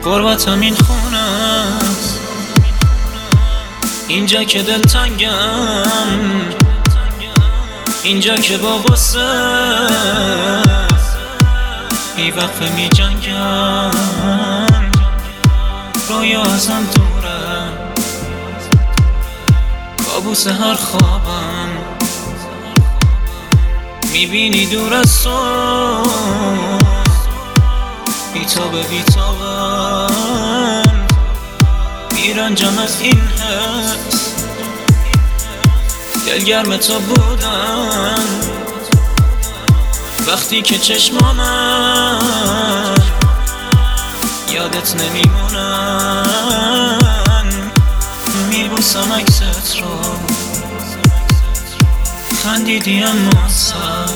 غربتم این خونه است، اینجا که دلتنگم، اینجا که با غصه بیوقفه می جنگم. رویا ازم دوره، کابوس هر خوابم میبینی دور از تو، بیتابه بیتابم میرنجم از این حس. دلگرم تو بودم وقتی که چشمانم یادت نمیمونن، میبوسم عکست رو، خندیدی اما سر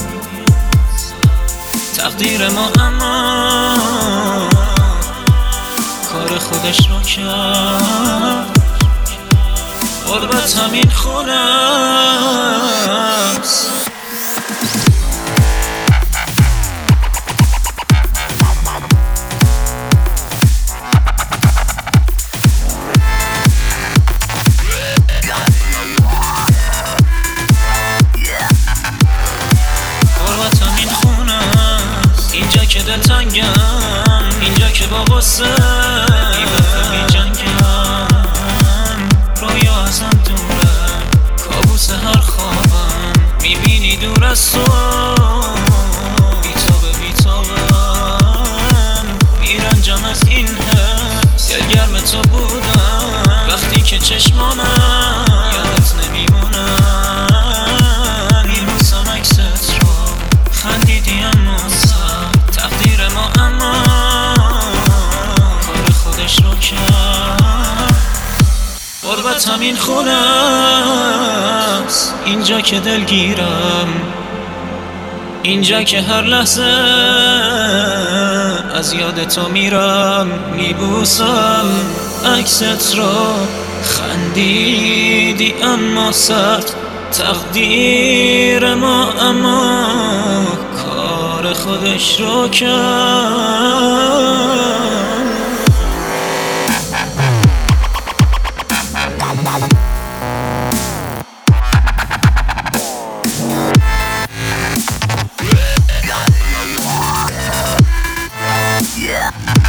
تقدیر ما، اما کار خودش رو کرد. غربت همین خونه است. اینجا که دلتنگم، اینجا که با غصه بیوقفه می جنگم. رویا ازم دوره، کابوس هر خوابم میبینی دور از تو، بیتابه بیتابم میرنجم از این حس. دلگرم تو بودم وقتی که چشمانم یادت نمیمونن، میبوسم عکست رو، خندیدی اما تقدیر ما، اما کار خودش رو کرد. غربت همین خونه است، اینجا که دلگیرم، اینجا که هر لحظه از یاد تو میرم. میبوسم عکست رو، خندیدی اما سخت تقدیر ما، اما کار خودش رو کرد. Yeah.